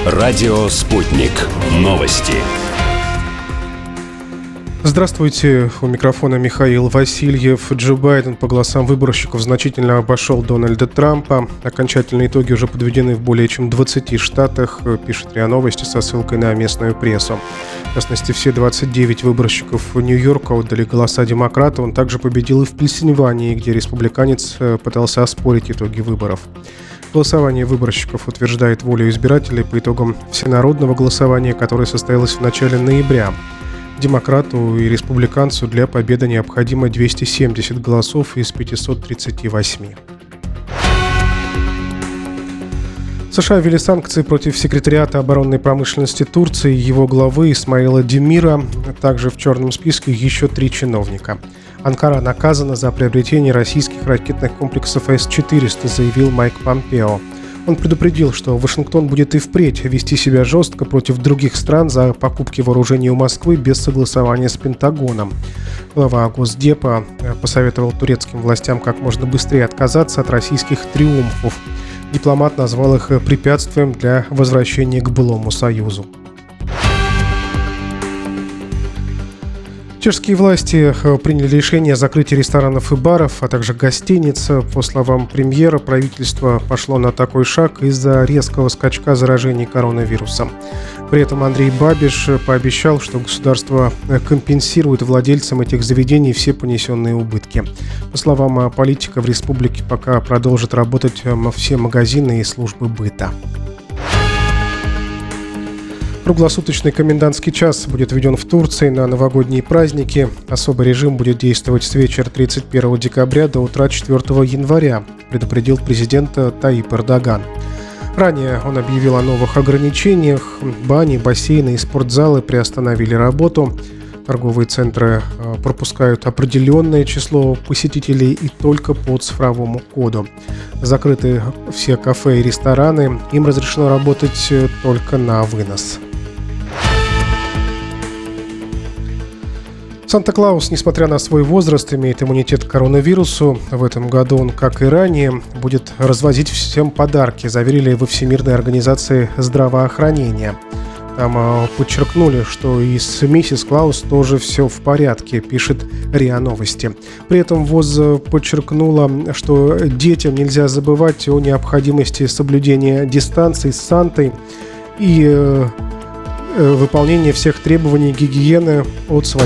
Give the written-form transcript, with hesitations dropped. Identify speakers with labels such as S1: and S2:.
S1: Радио «Спутник». Новости.
S2: Здравствуйте, у микрофона Михаил Васильев. Джо Байден по голосам выборщиков значительно обошел Дональда Трампа. Окончательные итоги уже подведены в более чем 20 штатах, пишет РИА Новости со ссылкой на местную прессу. В частности, все 29 выборщиков Нью-Йорка отдали голоса демократа. Он также победил и в Пенсильвании, где республиканец пытался оспорить итоги выборов. Голосование выборщиков утверждает волю избирателей по итогам всенародного голосования, которое состоялось в начале ноября. Демократу и республиканцу для победы необходимо 270 голосов из 538. США ввели санкции против секретариата оборонной промышленности Турции и его главы Исмаила Демира. Также в черном списке еще 3 чиновника. Анкара наказана за приобретение российских ракетных комплексов С-400, заявил Майк Помпео. Он предупредил, что Вашингтон будет и впредь вести себя жестко против других стран за покупки вооружений у Москвы без согласования с Пентагоном. Глава Госдепа посоветовал турецким властям как можно быстрее отказаться от российских триумфов. Дипломат назвал их препятствием для возвращения к былому союзу. Чешские власти приняли решение о закрытии ресторанов и баров, а также гостиниц. По словам премьера, правительство пошло на такой шаг из-за резкого скачка заражений коронавирусом. При этом Андрей Бабиш пообещал, что государство компенсирует владельцам этих заведений все понесенные убытки. По словам политика, в республике пока продолжат работать все магазины и службы быта. Круглосуточный комендантский час будет введен в Турции на новогодние праздники. Особый режим будет действовать с вечера 31 декабря до утра 4 января, предупредил президент Таyyip Эрдоган. Ранее он объявил о новых ограничениях. Бани, бассейны и спортзалы приостановили работу. Торговые центры пропускают определенное число посетителей и только по цифровому коду. Закрыты все кафе и рестораны. Им разрешено работать только на вынос. Санта-Клаус, несмотря на свой возраст, имеет иммунитет к коронавирусу. В этом году он, как и ранее, будет развозить всем подарки, заверили во Всемирной организации здравоохранения. Там подчеркнули, что и с миссис Клаус тоже все в порядке, пишет РИА Новости. При этом ВОЗ подчеркнула, что детям нельзя забывать о необходимости соблюдения дистанции с Сантой и выполнения всех требований гигиены от своих